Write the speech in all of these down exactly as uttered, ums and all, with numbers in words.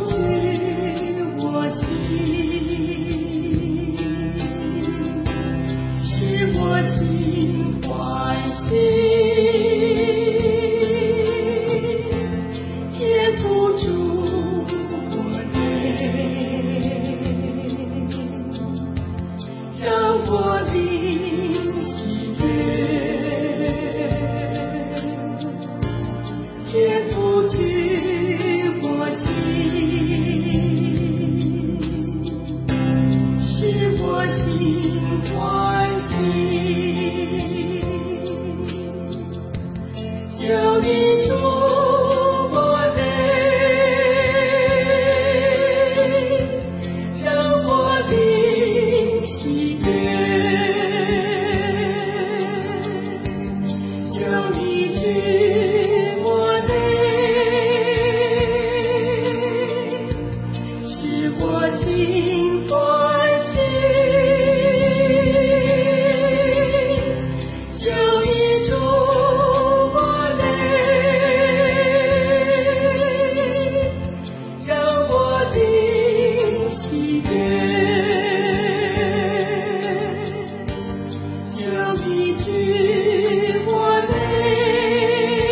知我心，使我心欢喜。天父主我内，让我灵喜悦。天父知我心，使我心欢喜。求你助我内，让我灵喜悦。求你知我内，使我心欢喜。求你助我内，让我灵喜悦。求你知我内，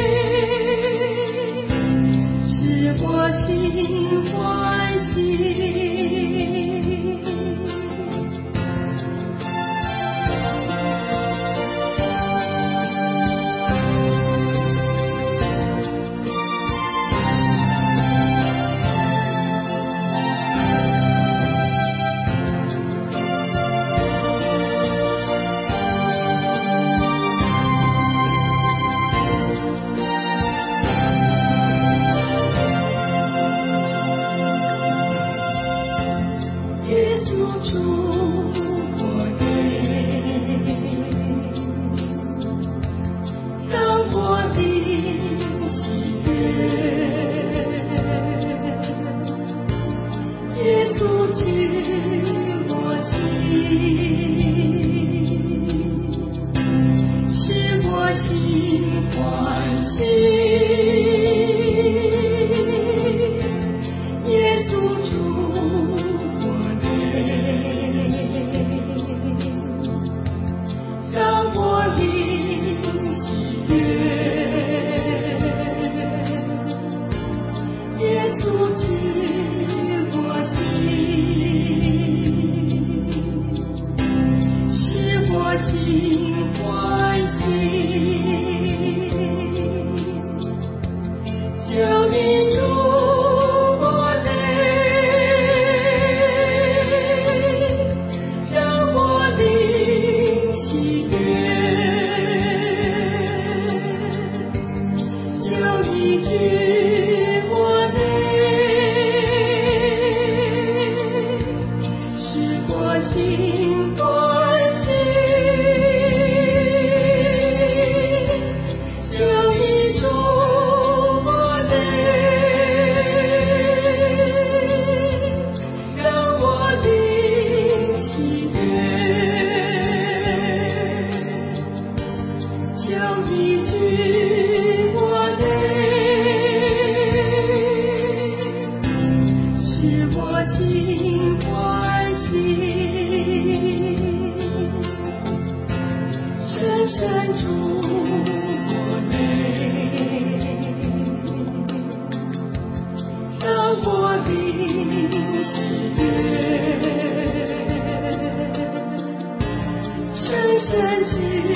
使我心欢喜。耶稣主我内，让我灵喜悦。耶稣知我心，使我心欢喜。耶稣主让我灵喜悦。耶稣知我心，使我心欢喜。求你助我内，让我灵喜悦。求你知我内，使我心欢喜。求你助我内，让我灵喜悦。求你知我内，使我心欢喜。深深住我内，让我灵喜悦。深深知